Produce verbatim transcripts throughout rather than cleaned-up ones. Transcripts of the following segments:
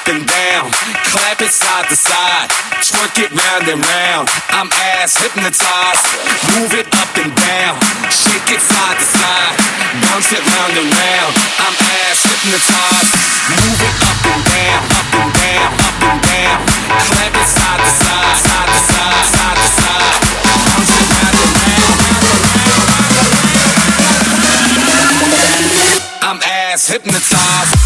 up and down, clap it side to side, twerk it round and round. I'm ass hypnotized, move it up and down, shake it side to side, bounce it round and round. I'm ass hypnotized, move it up and down, up and down, up and down, clap it side to side, side to side, side to side, bounce it round and round. I'm ass hypnotized.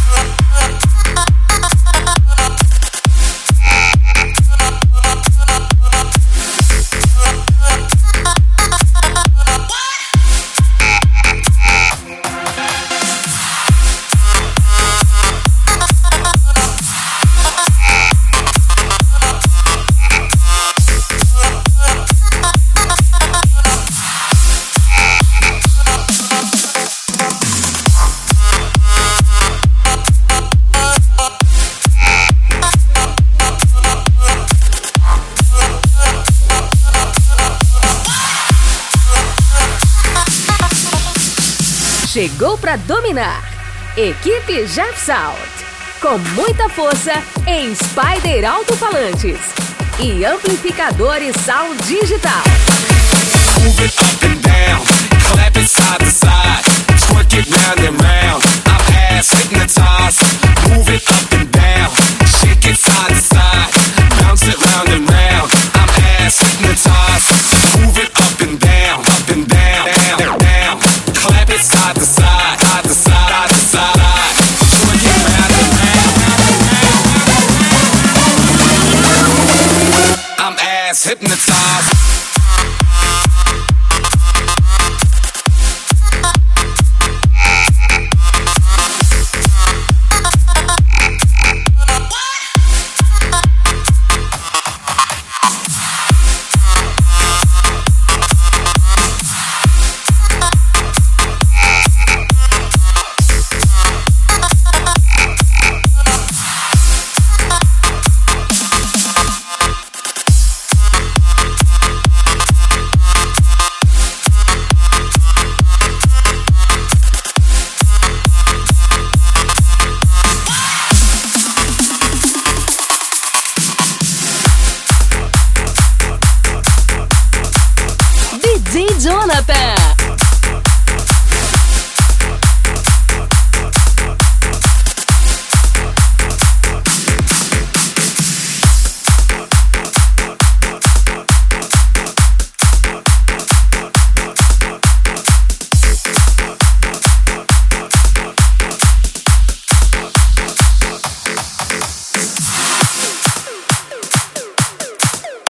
Chegou para dominar. Equipe Jeff Sound. Com muita força em Spider alto-falantes e amplificadores Sound Digital. Move it up and down, clap it side to side, twerk it round and round. I'm ass hypnotized. Move it up and down, shake it side to side, bounce it round and round. I'm ass hypnotized. Move it up and down, up and down, down, down. Clap it side to side, side to side, side to side. Twerk it round and round. I'm ass hypnotized. D J Jonathan.